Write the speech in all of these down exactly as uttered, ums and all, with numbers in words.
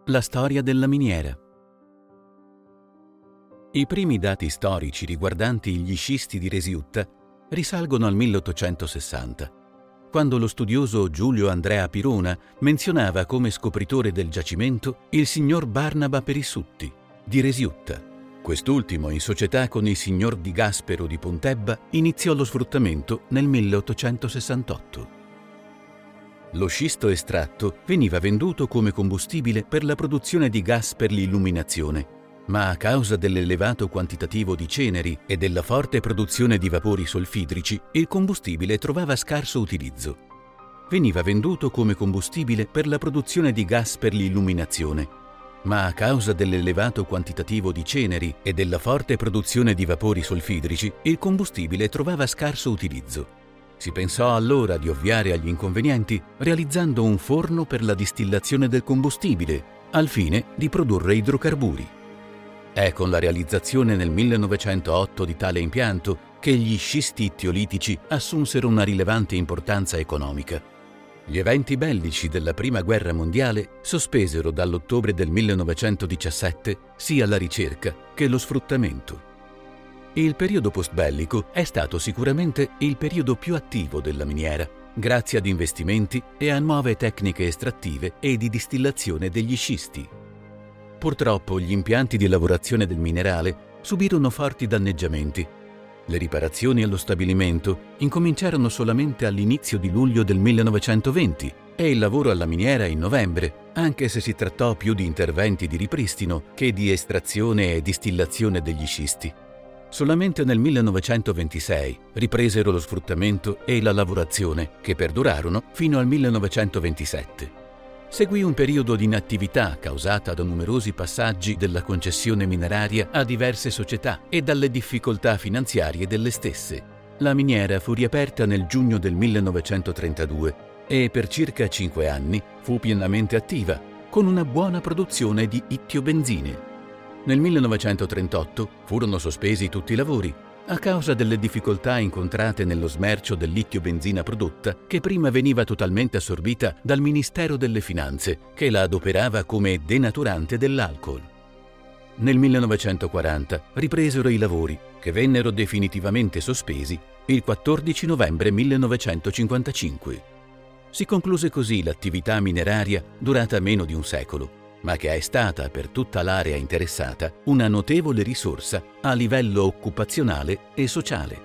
La storia della miniera. I primi dati storici riguardanti gli scisti di Resiutta risalgono al milleottocentosessanta, quando lo studioso Giulio Andrea Pirona menzionava come scopritore del giacimento il signor Barnaba Perissutti di Resiutta. Quest'ultimo, in società con il signor Di Gaspero di Pontebba, iniziò lo sfruttamento nel milleottocentosessantotto. Lo scisto estratto veniva venduto come combustibile per la produzione di gas per l'illuminazione, ma a causa dell'elevato quantitativo di ceneri e della forte produzione di vapori solfidrici, il combustibile trovava scarso utilizzo. Veniva venduto come combustibile per la produzione di gas per l'illuminazione, ma a causa dell'elevato quantitativo di ceneri e della forte produzione di vapori solfidrici, il combustibile trovava scarso utilizzo. Si pensò allora di ovviare agli inconvenienti realizzando un forno per la distillazione del combustibile, al fine di produrre idrocarburi. È con la realizzazione nel millenovecentootto di tale impianto che gli scisti ittiolitici assunsero una rilevante importanza economica. Gli eventi bellici della Prima Guerra Mondiale sospesero dall'ottobre del millenovecentodiciassette sia la ricerca che lo sfruttamento. Il periodo postbellico è stato sicuramente il periodo più attivo della miniera, grazie ad investimenti e a nuove tecniche estrattive e di distillazione degli scisti. Purtroppo gli impianti di lavorazione del minerale subirono forti danneggiamenti. Le riparazioni allo stabilimento incominciarono solamente all'inizio di luglio del millenovecentoventi e il lavoro alla miniera in novembre, anche se si trattò più di interventi di ripristino che di estrazione e distillazione degli scisti. Solamente nel millenovecentoventisei ripresero lo sfruttamento e la lavorazione, che perdurarono fino al millenovecentoventisette. Seguì un periodo di inattività causata da numerosi passaggi della concessione mineraria a diverse società e dalle difficoltà finanziarie delle stesse. La miniera fu riaperta nel giugno del millenovecentotrentadue e per circa cinque anni fu pienamente attiva, con una buona produzione di ittiobenzine. Nel millenovecentotrentotto furono sospesi tutti i lavori a causa delle difficoltà incontrate nello smercio dell'ittiobenzina prodotta, che prima veniva totalmente assorbita dal Ministero delle Finanze, che la adoperava come denaturante dell'alcol. Nel millenovecentoquaranta ripresero i lavori, che vennero definitivamente sospesi il quattordici novembre millenovecentocinquantacinque. Si concluse così l'attività mineraria durata meno di un secolo, ma che è stata per tutta l'area interessata una notevole risorsa a livello occupazionale e sociale.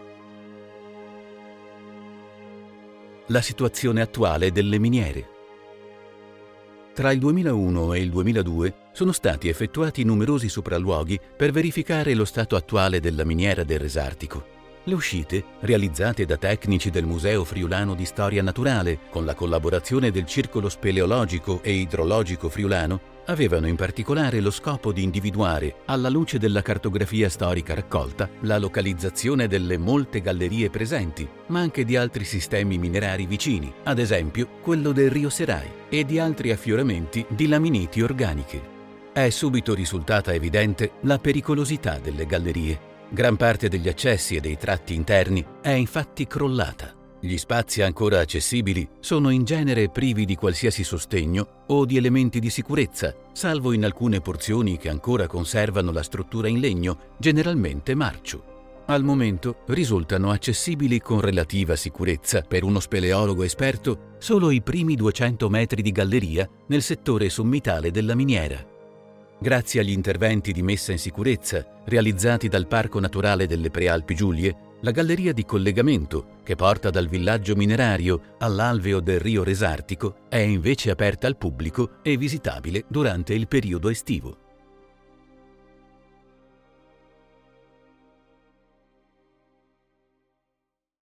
La situazione attuale delle miniere. Tra il duemilauno e il duemiladue sono stati effettuati numerosi sopralluoghi per verificare lo stato attuale della miniera del Resartico. Le uscite, realizzate da tecnici del Museo Friulano di Storia Naturale, con la collaborazione del Circolo Speleologico e Idrologico Friulano, avevano in particolare lo scopo di individuare, alla luce della cartografia storica raccolta, la localizzazione delle molte gallerie presenti, ma anche di altri sistemi minerari vicini, ad esempio quello del Rio Serai, e di altri affioramenti di laminiti organiche. È subito risultata evidente la pericolosità delle gallerie. Gran parte degli accessi e dei tratti interni è infatti crollata. Gli spazi ancora accessibili sono in genere privi di qualsiasi sostegno o di elementi di sicurezza, salvo in alcune porzioni che ancora conservano la struttura in legno, generalmente marcio. Al momento risultano accessibili con relativa sicurezza per uno speleologo esperto solo i primi duecento metri di galleria nel settore sommitale della miniera. Grazie agli interventi di messa in sicurezza realizzati dal Parco Naturale delle Prealpi Giulie, la galleria di collegamento, che porta dal villaggio minerario all'alveo del Rio Resartico, è invece aperta al pubblico e visitabile durante il periodo estivo.